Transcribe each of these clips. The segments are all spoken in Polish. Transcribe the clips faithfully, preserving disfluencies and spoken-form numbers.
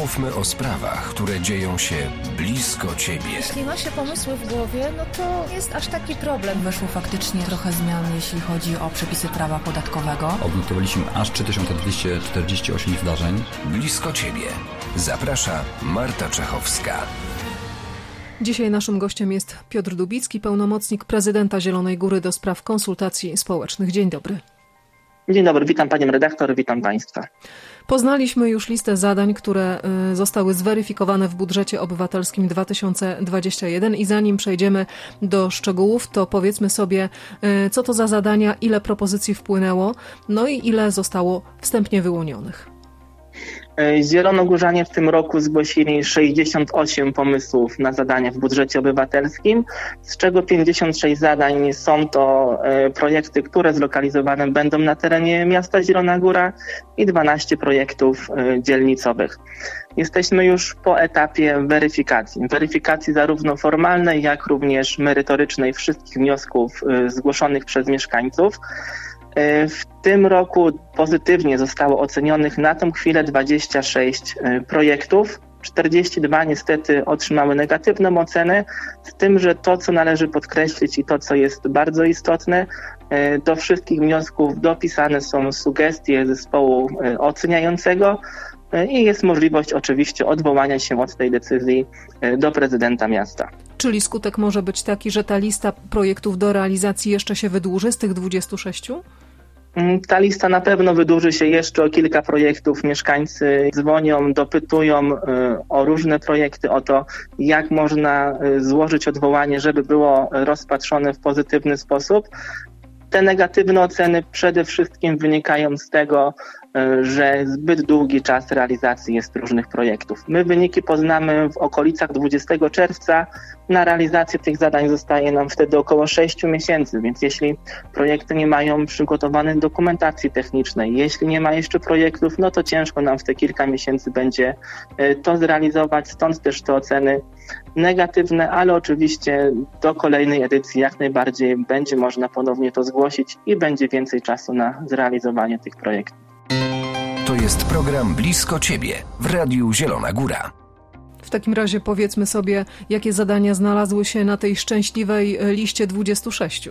Mówmy o sprawach, które dzieją się blisko Ciebie. Jeśli ma się pomysły w głowie, no to jest aż taki problem. Weszło faktycznie trochę zmian, jeśli chodzi o przepisy prawa podatkowego. Odnotowaliśmy aż trzy tysiące dwieście czterdzieści osiem zdarzeń. Blisko Ciebie. Zaprasza Marta Czechowska. Dzisiaj naszym gościem jest Piotr Dubicki, pełnomocnik prezydenta Zielonej Góry do spraw konsultacji społecznych. Dzień dobry. Dzień dobry, witam panią redaktor, witam państwa. Poznaliśmy już listę zadań, które zostały zweryfikowane w budżecie obywatelskim dwa tysiące dwudziestym pierwszym i zanim przejdziemy do szczegółów, to powiedzmy sobie, co to za zadania, ile propozycji wpłynęło, no i ile zostało wstępnie wyłonionych. Zielonogórzanie w tym roku zgłosili sześćdziesiąt osiem pomysłów na zadania w budżecie obywatelskim, z czego pięćdziesiąt sześć zadań są to projekty, które zlokalizowane będą na terenie miasta Zielona Góra i dwanaście projektów dzielnicowych. Jesteśmy już po etapie weryfikacji. Weryfikacji zarówno formalnej, jak również merytorycznej wszystkich wniosków zgłoszonych przez mieszkańców. W tym roku pozytywnie zostało ocenionych na tą chwilę dwadzieścia sześć projektów. czterdzieści dwa niestety otrzymały negatywną ocenę, z tym, że to, co należy podkreślić i to, co jest bardzo istotne, do wszystkich wniosków dopisane są sugestie zespołu oceniającego i jest możliwość oczywiście odwołania się od tej decyzji do prezydenta miasta. Czyli skutek może być taki, że ta lista projektów do realizacji jeszcze się wydłuży z tych dwudziestu sześciu? Ta lista na pewno wydłuży się jeszcze o kilka projektów. Mieszkańcy dzwonią, dopytują o różne projekty, o to, jak można złożyć odwołanie, żeby było rozpatrzone w pozytywny sposób. Te negatywne oceny przede wszystkim wynikają z tego, że zbyt długi czas realizacji jest różnych projektów. My wyniki poznamy w okolicach dwudziestego czerwca. Na realizację tych zadań zostaje nam wtedy około sześciu miesięcy, więc jeśli projekty nie mają przygotowanej dokumentacji technicznej, jeśli nie ma jeszcze projektów, no to ciężko nam w te kilka miesięcy będzie to zrealizować, stąd też te oceny negatywne, ale oczywiście do kolejnej edycji jak najbardziej będzie można ponownie to zgłosić i będzie więcej czasu na zrealizowanie tych projektów. To jest program Blisko Ciebie w Radiu Zielona Góra. W takim razie powiedzmy sobie, jakie zadania znalazły się na tej szczęśliwej liście dwudziestu sześciu.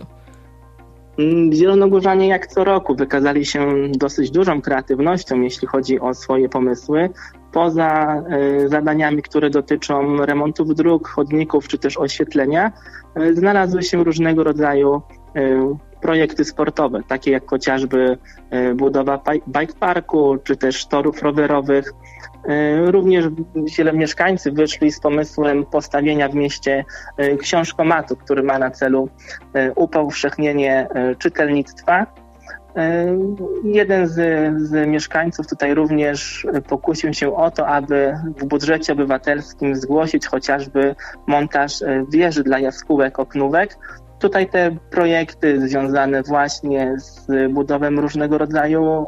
Zielonogórzanie jak co roku wykazali się dosyć dużą kreatywnością, jeśli chodzi o swoje pomysły. Poza y, zadaniami, które dotyczą remontów dróg, chodników czy też oświetlenia, y, znalazły się różnego rodzaju y, projekty sportowe, takie jak chociażby y, budowa bike parku czy też torów rowerowych. Y, również wiele mieszkańcy wyszli z pomysłem postawienia w mieście y, książkomatu, który ma na celu y, upowszechnienie y, czytelnictwa. Jeden z, z mieszkańców tutaj również pokusił się o to, aby w budżecie obywatelskim zgłosić chociażby montaż wieży dla jaskółek, oknówek. Tutaj te projekty związane właśnie z budową różnego rodzaju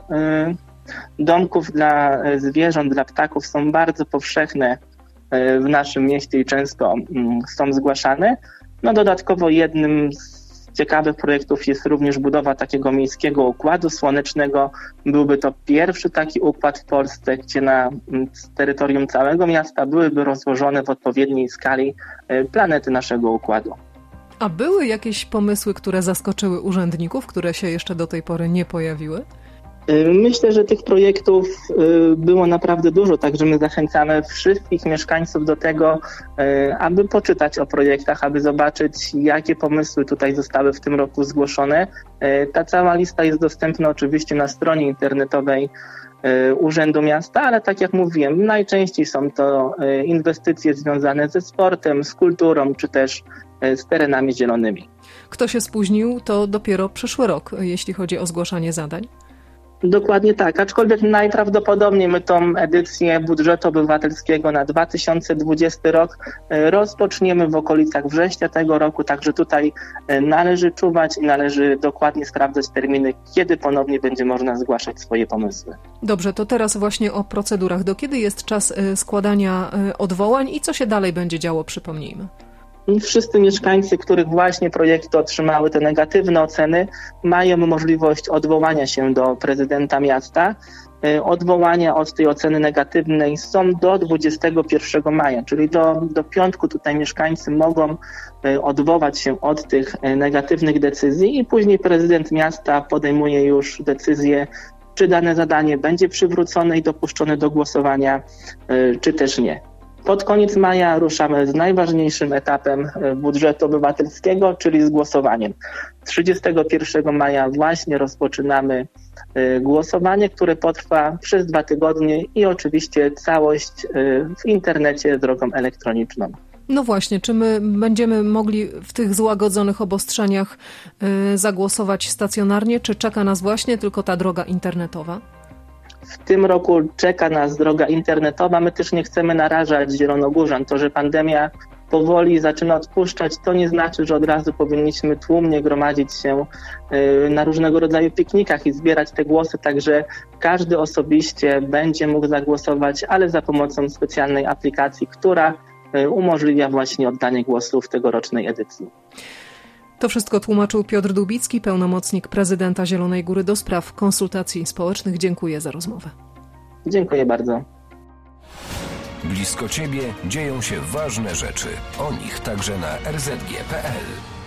domków dla zwierząt, dla ptaków są bardzo powszechne w naszym mieście i często są zgłaszane. No dodatkowo jednym z ciekawych projektów jest również budowa takiego miejskiego układu słonecznego. Byłby to pierwszy taki układ w Polsce, gdzie na terytorium całego miasta byłyby rozłożone w odpowiedniej skali planety naszego układu. A były jakieś pomysły, które zaskoczyły urzędników, które się jeszcze do tej pory nie pojawiły? Myślę, że tych projektów było naprawdę dużo, także my zachęcamy wszystkich mieszkańców do tego, aby poczytać o projektach, aby zobaczyć, jakie pomysły tutaj zostały w tym roku zgłoszone. Ta cała lista jest dostępna oczywiście na stronie internetowej Urzędu Miasta, ale tak jak mówiłem, najczęściej są to inwestycje związane ze sportem, z kulturą, czy też z terenami zielonymi. Kto się spóźnił, to dopiero przyszły rok, jeśli chodzi o zgłaszanie zadań? Dokładnie tak, aczkolwiek najprawdopodobniej my tą edycję budżetu obywatelskiego na dwa tysiące dwudziesty rok rozpoczniemy w okolicach września tego roku, także tutaj należy czuwać i należy dokładnie sprawdzać terminy, kiedy ponownie będzie można zgłaszać swoje pomysły. Dobrze, to teraz właśnie o procedurach. Do kiedy jest czas składania odwołań i co się dalej będzie działo, przypomnijmy? Wszyscy mieszkańcy, których właśnie projekty otrzymały te negatywne oceny, mają możliwość odwołania się do prezydenta miasta. odwołania od tej oceny negatywnej są do dwudziestego pierwszego maja, czyli do, do piątku tutaj mieszkańcy mogą odwołać się od tych negatywnych decyzji i później prezydent miasta podejmuje już decyzję, czy dane zadanie będzie przywrócone i dopuszczone do głosowania, czy też nie. Pod koniec maja ruszamy z najważniejszym etapem budżetu obywatelskiego, czyli z głosowaniem. trzydziestego pierwszego maja właśnie rozpoczynamy głosowanie, które potrwa przez dwa tygodnie i oczywiście całość w internecie drogą elektroniczną. No właśnie, czy my będziemy mogli w tych złagodzonych obostrzeniach zagłosować stacjonarnie, czy czeka nas właśnie tylko ta droga internetowa? W tym roku czeka nas droga internetowa. My też nie chcemy narażać zielonogórzan. To, że pandemia powoli zaczyna odpuszczać, to nie znaczy, że od razu powinniśmy tłumnie gromadzić się na różnego rodzaju piknikach i zbierać te głosy, także każdy osobiście będzie mógł zagłosować, ale za pomocą specjalnej aplikacji, która umożliwia właśnie oddanie głosu w tegorocznej edycji. To wszystko tłumaczył Piotr Dubicki, pełnomocnik prezydenta Zielonej Góry do spraw konsultacji społecznych. Dziękuję za rozmowę. Dziękuję bardzo. Blisko Ciebie dzieją się ważne rzeczy. O nich także na er zet gie kropka pe el.